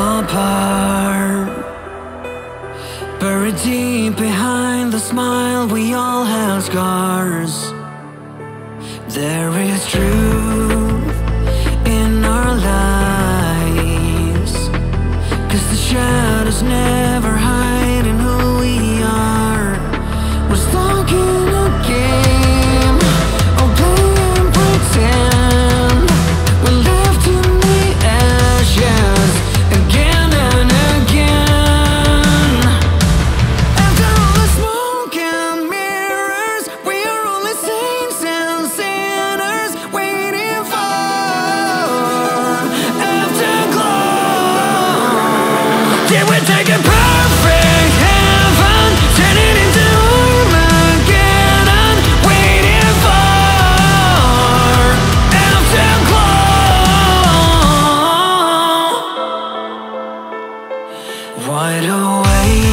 apart. Buried deep behind the smile, we all have scars. There is truth in our lives, 'cause the shadows never hide in who we are. We're stuck in a game of play and pretend. We're left in the ashes again and again. After all the smoke and mirrors, we are only saints and sinners waiting for afterglow. Did we take a perfect heaven, turn it into Armageddon, waiting for afterglow? Wide awake.